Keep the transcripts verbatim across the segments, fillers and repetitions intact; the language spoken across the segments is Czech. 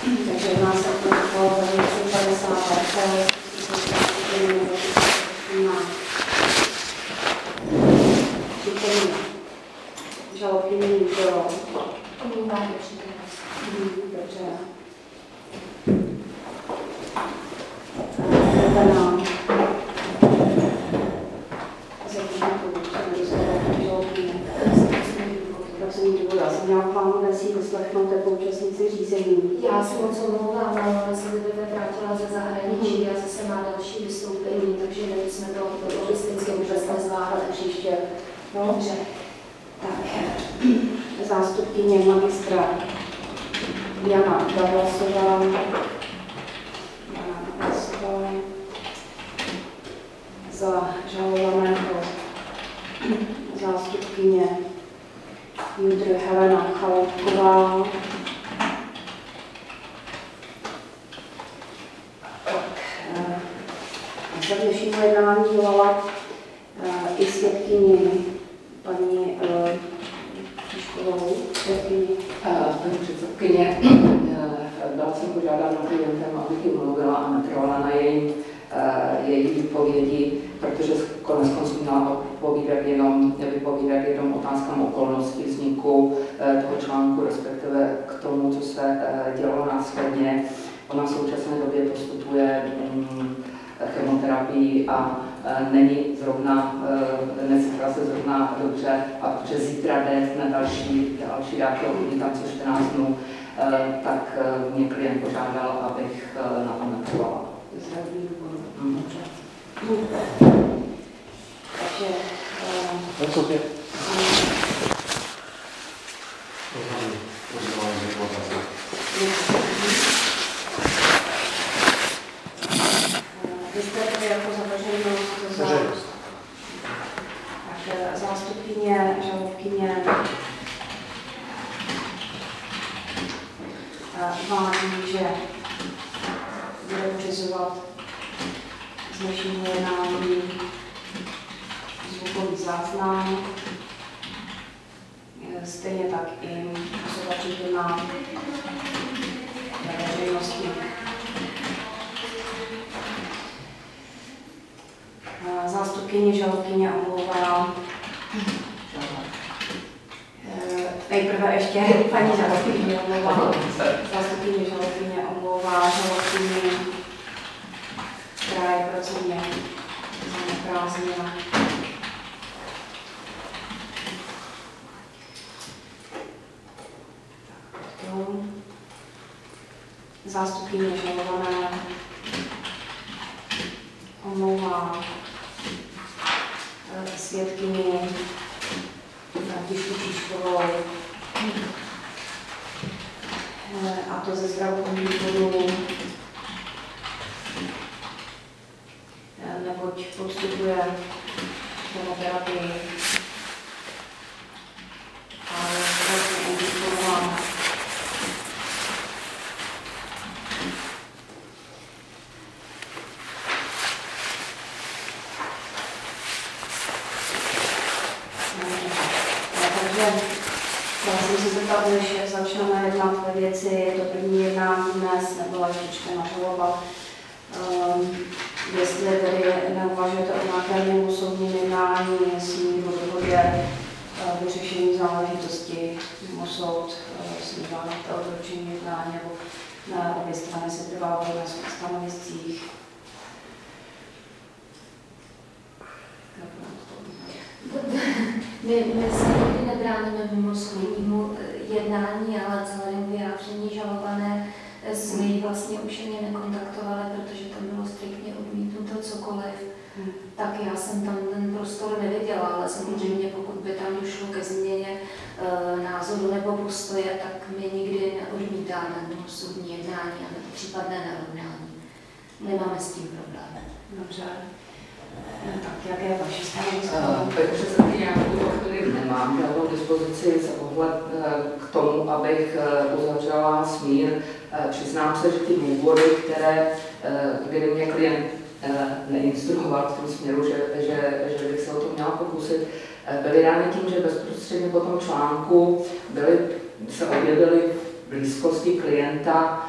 Takže jedná se o protokol devět padesát let, na přítomný žalobkyní bylo. Omlouvám určitě. Dobře. Vedená zatížníků jsem dostala žalobkyně. Pracovní důvod. Já jsem měla plánové si vyslechnout jako účastníci řízení. Já se moc omlouvám, ale ona se teprve vrátila ze zahraničí a zase má další vystoupení, takže my jsme to logisticky vůbec nezvládli příště. Dobře. Tak, zástupkyně magistra Jana Davlasová. Jana Davlasová. Za žalovaného zástupkyně Judr Helena Chaloupková. Za dnešního jednání volala i svědkyni paní Tiškovou, svědkyni. Paní předsedkyně, byla jsem požádána klientem, abych ji mluvila a netrvala na její, její výpovědi, protože konec konců měla povídat jenom, vypovídat jenom otázkám okolností vzniku toho článku, respektive k tomu, co se dělo následně. Ona v současné době postupuje chemoterapii a není zrovna, necítila se zrovna dobře, a protože zítra jde na další, další dávky tam co čtrnáct dnů, tak mě klient požádal, abych na tom netrvala. Zdravý důvod. Mm. Takže... Tak sobě. Vy jste tady jako za veřejnost, za tak, zástupkyně, žalobkyně uvádí, že bude uřizovat z dnešního jednání zvukový záznam, stejně tak i osoba přítomná ve veřejnosti. Zástupkyně žalobkyně omlouvá. Nejprve ještě paní žalobkyně omlouvá. Zástupkyně žalobkyně omlouvá žalobkyni, která je pracovně zaneprázdněna. Zástupkyně žalované omlouvá svědkyni Františku Číškovou, a to ze zdravotních důvodů, neboť podstupuje chemoterapii a je zdravotně indikována. Já jsem se zeptat, než začneme jednat ve věci, je to první jednání dnes, nebyla ještě čtena žaloba. Um, jestli tedy neuvažujete o nějakém mimo soudním jednání, jestli v dohodě uh, vyřešení záležitosti mimo soud, uh, si žádáte o doručení jednání, nebo na obě strany se trvalo na svých stanoviscích. My, my se nikdy nebráníme mimo soudnímu jednání, ale vzhledem k vyjádření žalované jsme ji vlastně už ani nekontaktovali, protože tam bylo striktně odmítnuto cokoliv. Hmm. Tak já jsem tam ten prostor neviděla, ale samozřejmě pokud by tam došlo ke změně e, názoru nebo postoje, tak my nikdy neodmítáme mimo soudní jednání a případné narovnání. Nemáme s tím problém. Dobře. Tak jaké je vaše stanovisko? Paní předsedkyně, já v tuto chvíli nemám žádnou dispozici za ohled k tomu, abych uzavřela smír. Přiznám se, že ty důvody, které, kdy mě klient neinstruoval v tom směru, že, že, že bych se o to měla pokusit, byly dány tím, že bezprostředně po tom článku byly, se objevily v blízkosti klienta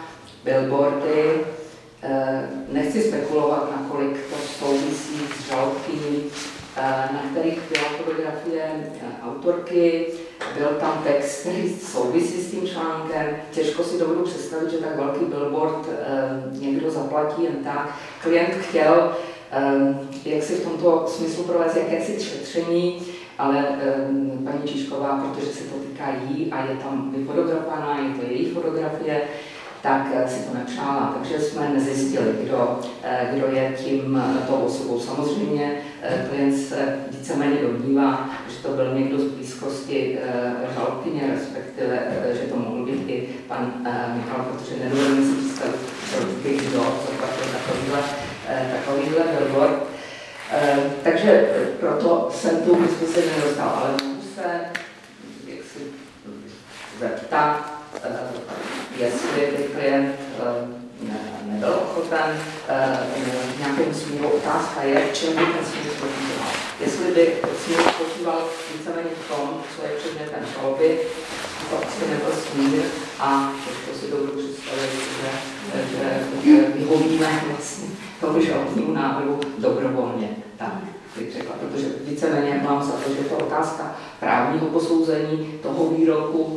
billboardy. Nechci spekulovat, nakolik to souvisí s žalobkyní, na kterých byla fotografie autorky. Byl tam text, který souvisí s tím článkem. Těžko si dovedu představit, že tak velký billboard někdo zaplatí jen tak. Klient chtěl, jak si v tomto smyslu provést jakési šetření, ale paní Číšková, protože se to týká jí a je tam vyfotografovaná, je to její fotografie, tak si to nepřála, takže jsme nezjistili, kdo, kdo je tím tou osobou. Samozřejmě klient se víceméně domnívá, že to byl někdo z blízkosti žalobkyně, respektive, že to mohl být i pan Michal, protože nedovedeme si představit, proč by kdo zaplatil takovýhle, takovýhle billboard. Takže proto jsem tu diskusi nedostal, ale můžu se, jak si zeptat, jestli by klient nebyl ochoten v nějakém smíru. Otázka je, v čem by ten smír spočíval. Jestli by smír spočíval víceméně v tom, co je předmětem žaloby, to asi nebyl smír a to si dovedu představit, že, že, že vyhovíme vlastně tomu žalobnímu návrhu dobrovolně. Tak bych řekla, protože víceméně mám za to, že to je otázka právního posouzení toho výroku,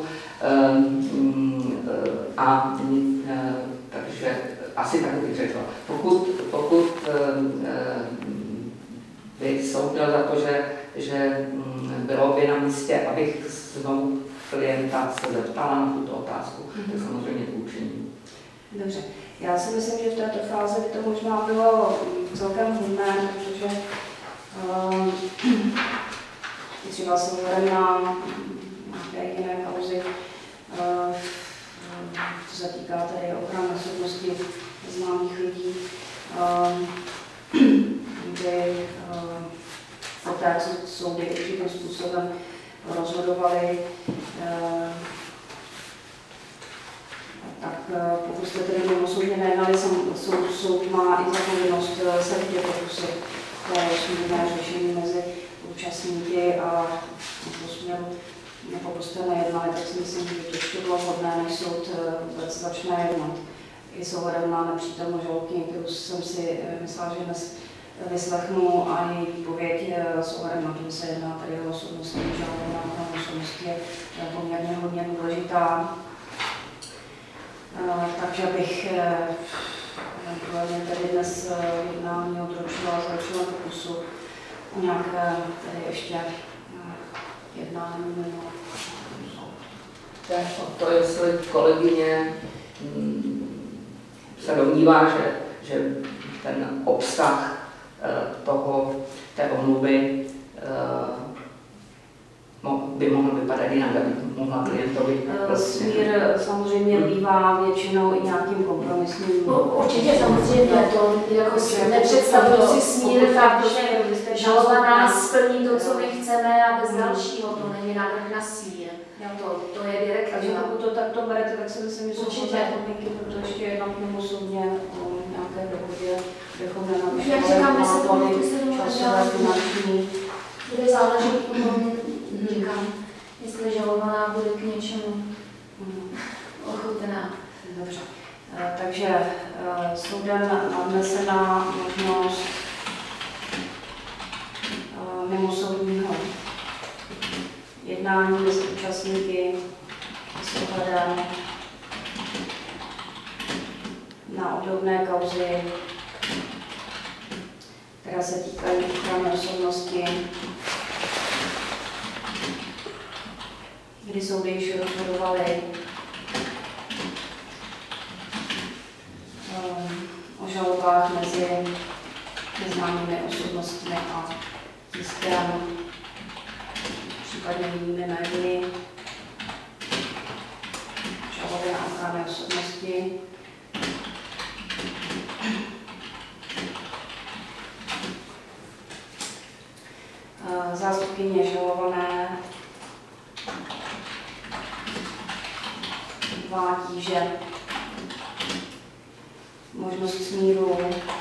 a takže asi tak bych řekla. Pokud, pokud by soud měl za to, že, že bylo by na místě, abych znovu klienta se zeptala na tuto otázku, mm-hmm. tak samozřejmě to učiním. Dobře. Já si myslím, že v této fázi by to možná bylo celkem vhodné, protože uh, třeba se vzhledem na nějaké jiné kauzy, uh, co se týká tady ochrany osobnosti známých lidí, uh, kdy uh, poté, co soudy určitým způsobem rozhodovali, uh, tak pokud jste tedy mimosoudně nejednali, soud, soud má i zapovinnost se vždy pokusit smírné řešení mezi účastníky a v směru, pokud jste nejednali, tak si myslím, že to ještě bylo vhodné, než soud vůbec začne jednat. I s ohledem na nepřítomnou žalobkyni, kterou jsem si myslela, že dnes vyslechnu, a její výpověď s ohledem na to, že se jedná tady o osobnostní žalobu na osobnosti je poměrně hodně důležitá. Uh, takže bych eventuálně uh, tady dnes uh, jednání odročila z dalšího pokusu o nějaké tady ještě uh, jednání mimo. Tak o to, jestli kolegyně mm, se domnívá, že, že ten obsah uh, toho, té omluvy uh, by mohl vypadat jinak, aby mohla klientovi. Smír samozřejmě bývá většinou i nějakým kompromisním. Určitě samozřejmě to, jako nepředstavuji si smír fakt, že žalovaná splní to, co my chceme, a bez dalšího, to není návrh na smír. To, to je direktní. Takže pokud to takto berete, tak si myslím, že jsou určitě podmínky, protože ještě jednat mimosoudně o nějaké dohodě, bychom nenavýšili. Jak říkám, my se tomu časové finanční. Bude záležet potom, říkám, jestli žalovaná bude k něčemu ochotná. Dobře. Takže soudem nadnesená možnost mimosoudního jednání s účastníky s ohledem na obdobné kauzy, které se týkají ochrany osobnosti, kdy soudy již rozhodovaly um, o žalobách mezi neznámými osobnostmi a tiskem, případně jinými médii, žaloby na ochranu osobnosti. Zástupkyně žalované uvádí, že možnost smíru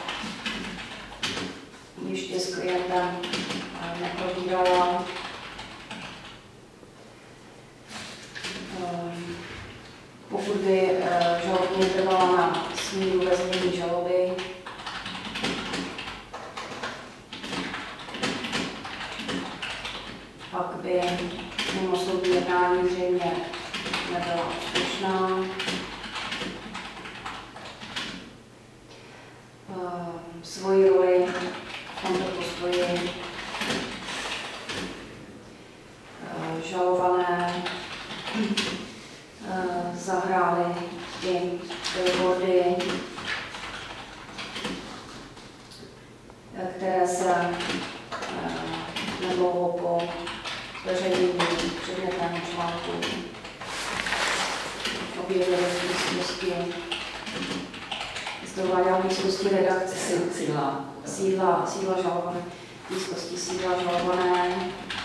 ještě s klientem neprobírala. Pokud by žalobkyně netrvala na smíru vezmění žaloby. Pak by mimosoudní jednání zřejmě nebyla úspěšná. Svoji roli v tomto postoji žalované zahrály i billboardy, které se nedlouho po zveřejnění předmětného článku objevily v místnosti, zdovádá v místnosti redakce Sídla. sídla, sídla žalované, v místnosti sídla žalované.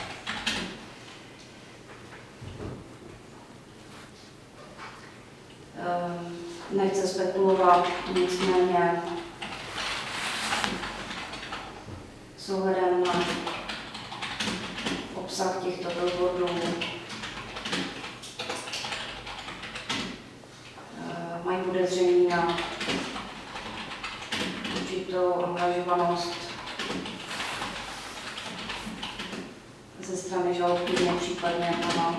Nechce spekulovat, nicméně s ohledem na obsah těchto billboardů mají podezření na určitou angažovanost ze strany žalobkyně, případně pana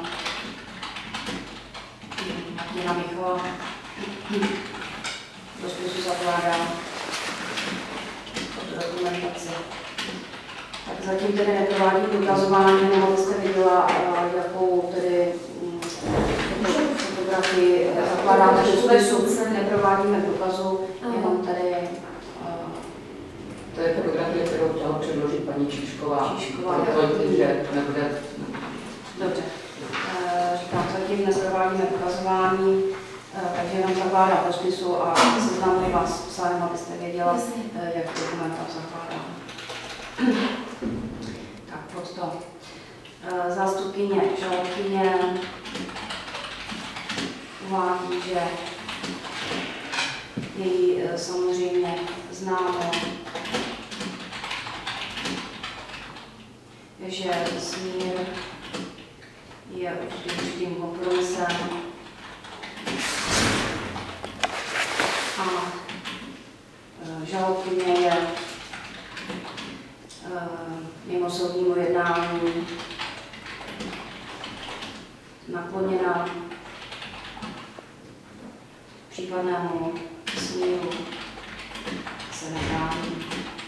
Martina Michala. Do spisu zakládá dokumentaci. Tak zatím tedy neprovádím dokazování, nebo jste viděla, jakou tedy fotografii zakládáme do spisu. Neprovádíme dokazu, jenom tady. To je fotografie, kterou chtěla předložit paní Číšková. Číšková. Protože to nebude... Dobře. Říkám, zatím neprovádíme dokazování, takže jenom zakládám do spisu a seznámím vás s psánem, abyste věděla, jak dokumentám zakládám. Tak pod to. Zástupkyně žalobkyně uvádí, že její samozřejmě známo, že smír je určitým kompromisem a žalobkyně je mimo soudnímu jednání nakloněna případnému smíru se nebrání.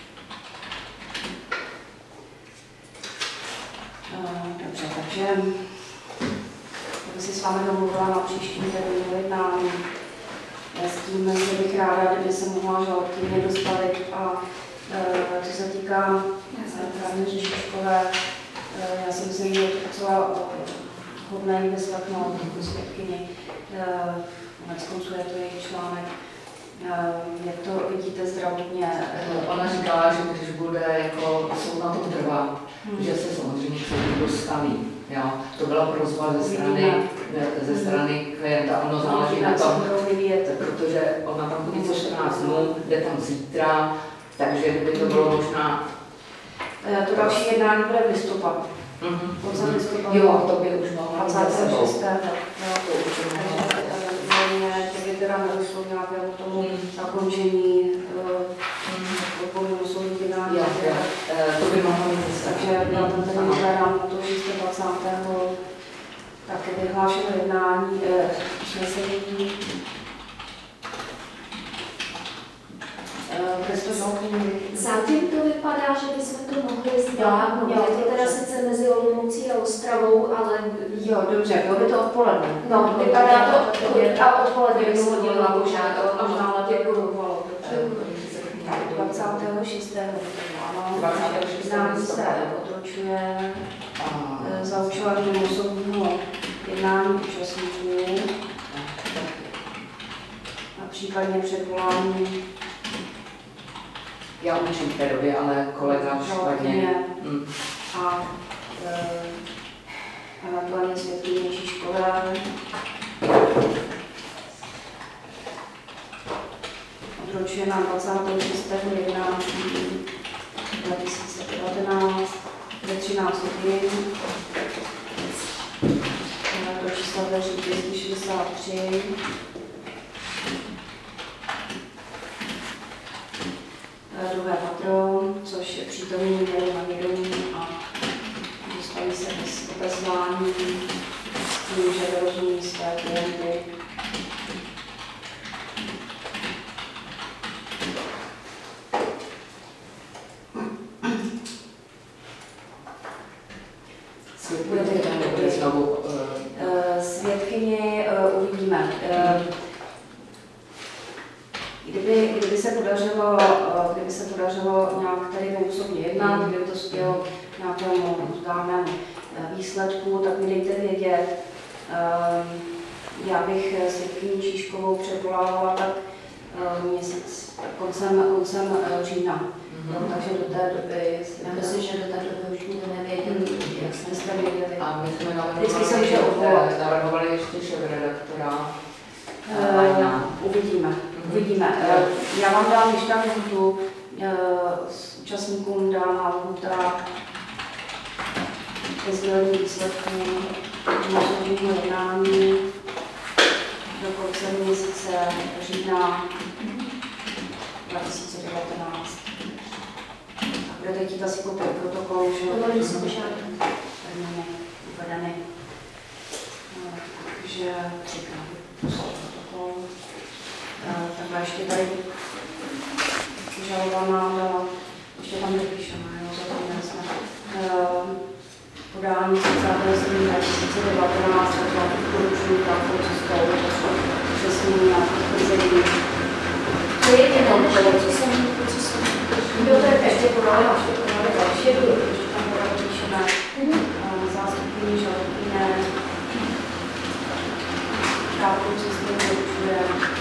Dobře, takže bych si s vámi domluvila na příštím termínu jednání s tím, že bych ráda, kdyby se mohla žalobkyně dostavit a co se týká právě Žižkové, já si myslím, že je to docela hodné vyslechnout jako svědkyni. Konec konců je to její článek. Jak to vidíte zdravotně? Ona říkala, že když bude jako soud na tom trvat, hmm. že se samozřejmě k soudu dostaví. Jo? To byla prosba ze strany, ze strany klienta. Ono záleží na tom, protože ona tam bude co čtrnáct dnů, jde tam zítra, takže by to bylo možná... To další jednání bude v listopadu. Mm-hmm. listopadu. Jo, to by už mohla být dvacátého šestého To už by mohla být. Takže teda nedošlo nějakému tomu zakončení odpovědu soudní jednání. To by mohlo být. Takže já tam tedy vyhledám na to, že jste dvacátého také vyhlášeno jednání, usnesení. Zatím to vypadá, že bychom to mohli zvládnout. Je to teda sice mezi Olomoucí a Ostravou, ale... Jo, dobře, bylo by to odpoledne. No, vypadá to a odpoledne by bych se se hodila hodila požádat, požádat. možná na těch budovalo. dvacátého šestého Ano, jednání se odročuje za účelem mimosoudního jednání účastníků a případně předvolání. Já učím v té době, ale kolega špatně. Hmm. A eventuálně svědkyně Žižkové. Odročuje na dvacátého šestého jedenáctého dva tisíce devatenáct ve třináct hodin. Do čísla dveří dvě stě šedesát tři. přítomní měli na vědomí a dostali se bez obezvání s tím, že dorozumí své klienty. Svědkyni uh, uvidíme. Uh, kdyby, kdyby, se podařilo, uh, kdyby se podařilo nějak tady neúsobně jednat, kdyby to spělo k nějakému zdárnému uh, výsledku, tak mi dejte vědět. Uh, já bych svědkyni Číškovou předvolávala tak uh, měsíc koncem, koncem uh, října. No, takže do té doby, Já myslím, že do té doby už nikdo nevěděl, jak jsme jste věděli. A my jsme Vždycky se může odvolat. navrhovali ještě šéfredaktora. Uh, uvidíme, mm-hmm. uvidíme. Uh, já vám dám ještě tam lhůtu, uh, s účastníkům dána lhůta ke sdělení výsledků možného jednání do konce měsíce října dva tisíce devatenáct. Budete chtít asi koupit protokol, že jo? Dovolím si požádat. Termíny uvedeny. Takže třikrát protokol. Takhle ještě tady žalovaná dala, ještě tam nepíšeme, jo, zapomněli jsme. Podání třicátého sedmého dva tisíce devatenáct, takže doporučuji takovou cestou, přesně nějakých tvrzení. To je jedno, co jsem, co jsem. Jo, to je ještě podali, ještě podali další, ještě tam podali píšeme zástupkyni žalobkyně, krátkou cestu doručuje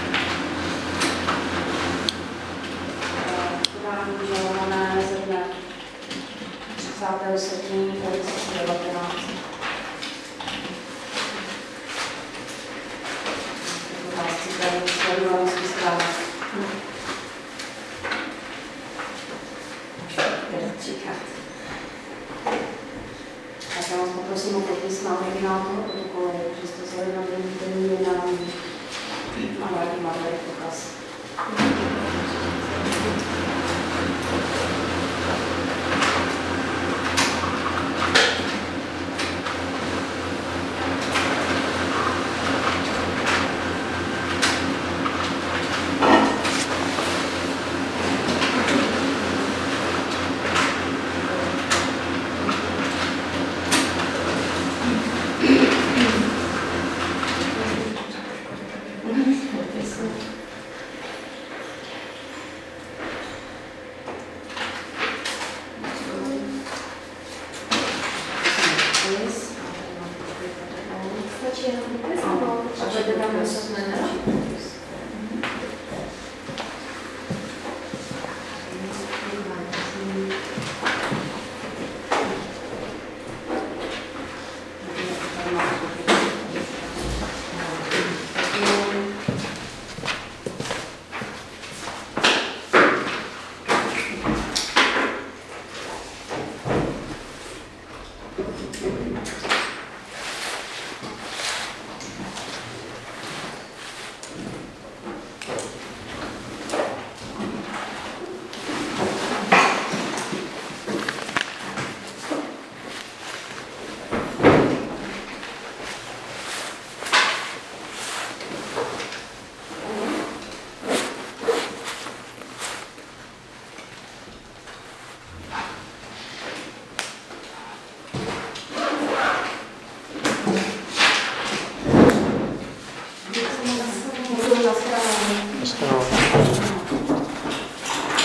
podání žalované ze dne třicátého sedmého dva tisíce devatenáct. Otázky tady sledovanosti zprávy. Tak já vás poprosím o podpis na originál toho protokolu, že jste vzali na denní jednání a vládní máte pokaz. Thank you.